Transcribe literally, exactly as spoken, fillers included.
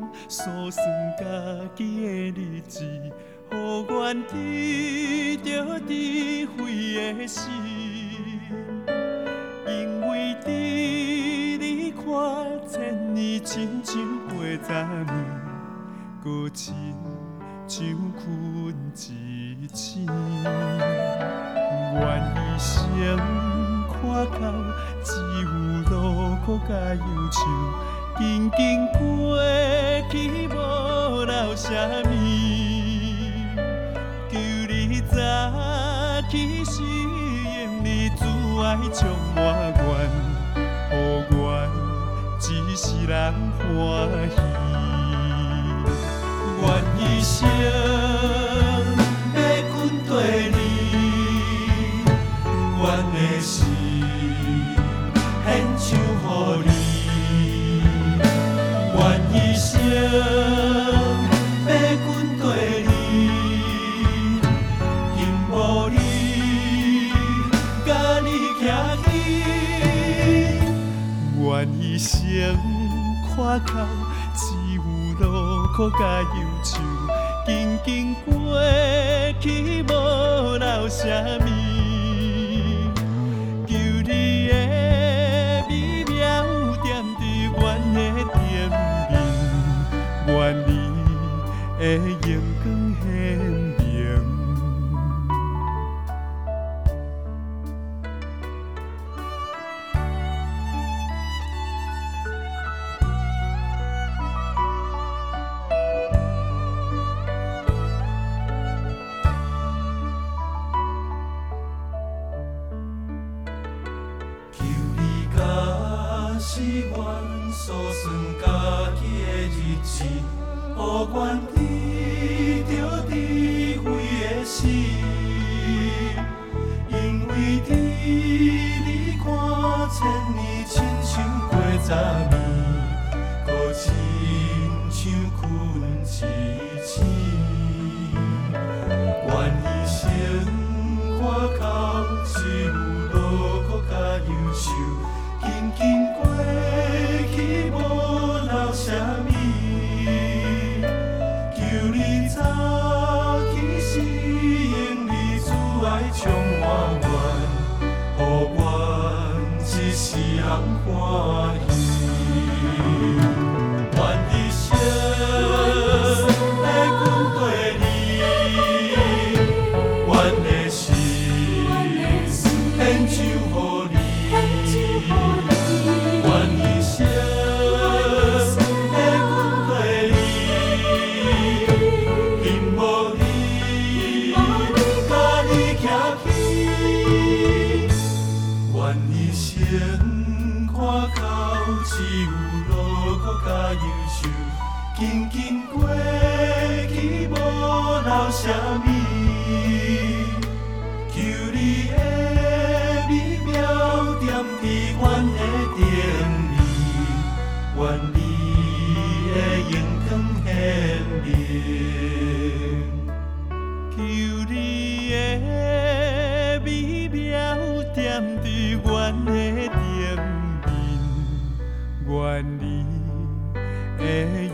数算家己的日子，予阮知着智慧的心。因为伫你看千年，亲像过十年，搁亲像困一醒。愿一生看到只有路苦甲忧愁，紧紧过去无留啥物。求你早起时，用你慈爱充满愿，予阮一世人欢喜。愿一生要跟对你。阮的心献上予你，愿一生要跟对你，幸无你，甲你徛起，愿一生看到只有路苦甲忧愁，紧紧过去无留啥物。你的美妙点伫阮的店面，愿你的阳光显明。是阮数算家己的日子，予阮知着智慧的心。因为伫你看千年，亲像过十年，搁亲像困一醒。愿一生看到只有路苦甲忧愁，紧紧过去无留啥物，求你早起时，用你慈爱充满愿，予阮一世人欢喜。愿一生要跟对你，阮的心献上予你。愿一生要跟对你，幸无你，甲你徛起。愿一生看到只有路苦甲忧愁，紧紧过去无留啥物，求你的美妙点伫阮的店面，愿你的阳光显明。求你的美妙点伫阮的店面，愿你的